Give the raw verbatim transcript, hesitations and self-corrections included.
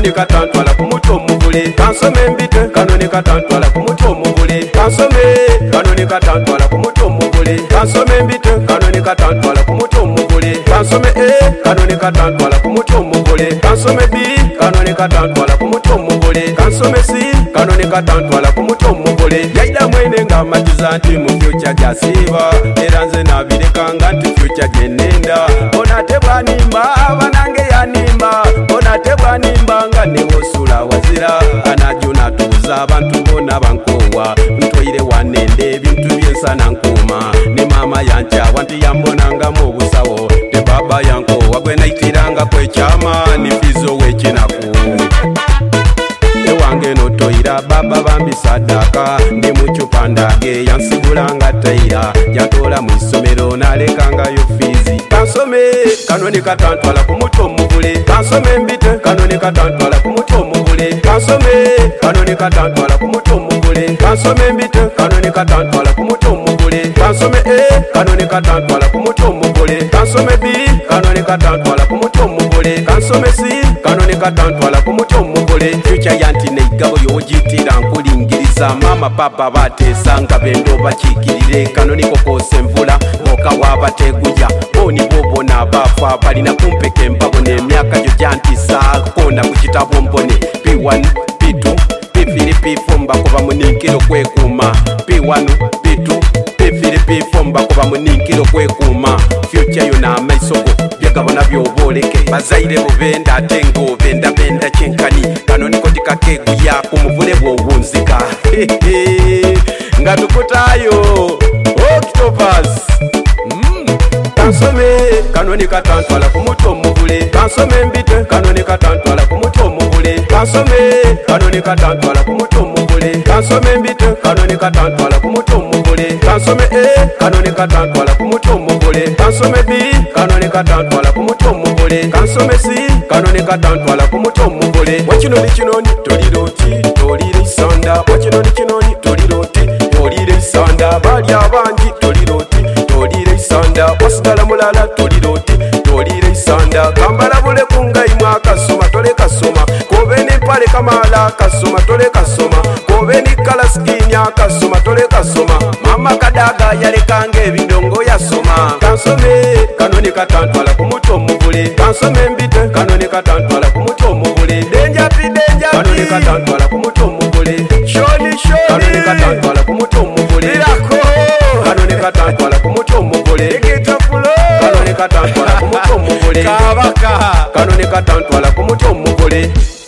kanoni katantwala ku muti omugule kansome mbite kanoni katantwala ku muti omugule kansome kanoni katantwala ku muti omugule kansome mbite kanoni katantwala ku muti omugule kansome e kanoni katantwala ku muti omugule kansome b kanoni katantwala ku muti omugule kansome c kanoni katantwala ku muti omugule yaida mwene nga matiza nti mu future jasiba era nze nabirekanga nti future jenenda ona tebwanimba abanange yanimba ona tebwanimba nga newosula wazira anajuna tuza abantu bona bankowa ntoire wanende ebintu byensana nkuma ne mama yanchawa nti yambonanga mu busawo te baba yankowa gwe naitiranga kwekyama ni fizo wekinaku ewange notoira baba bambi sadaka ndi mucupa ndage yansigulanga taira yatola mu isomero nalekangayo fizi kansome kanoni katantwala ku muti omugule kansome mbite kanoni katantwala ku muti omugule kansome kanoni katantwala ku muti omugule kansome mbite kanoni katantwala ku muti omugule kansome e kanoni katantwala ku muti omugule kansome b kanoni katantwala ku muti omugule kansome c kanoni katantwala ku muti omugule future yanti neigabo yogitira nkulingiriza mama papa batesa nga bendo bakikirire kanoni kokose envula boka wabateguya boni bobo nabafa balina kumpeka embago n'emyaka gyo gyantisa kona ku kitabo mbone p one p two p three p four mbakuba muninkiro kwekuuma p one p two p three p four mbakuba muninkiro kwekuuma future yo n'amaisoko byegabona byoboleke bazaire bubenda ate ng'obenda benda kyenkani kanoni koti kakeguya ku muvule bw'obunzika nga tukutayo octopus kansome kanoni katantwala ku muti omugule kansome mbite kanoni katantwala ku muti omugule kansome kanoni katantwala ku muti omugule kansome mbite kanoni katantwala ku muti omugule kansome e kanoni katantwala ku muti omugule kansome b kanoni katantwala ku muti omugule kansome c kanoni katantwala ku muti omugule wakinoni kinoni toliroti tolire isanda wakinoni kinoni toliroti tolire isanda bali abangi toliroti tolire isanda wasigala mulala toliroti tolire isanda kambala bule kungai mwakasoma tole kasoma kobe ni pale kamala kasoma tole kasoma kobe ni kala skini akasoma tole kasoma mama kadaga yalekange ebindongo yasoma kansome kanoni katantwala ku muti omugule kansome mbite kanoni katantwala ku muti omugule denja pi denja pi kanoni katantwala ku muti omugule shoni shoni kanoni katantwala ku muti omugule birako kanoni katantwala ku muti omugule ekitapulo kanoni katantwala ku muti omugule kabaka kanoni katantwala ku muti omugule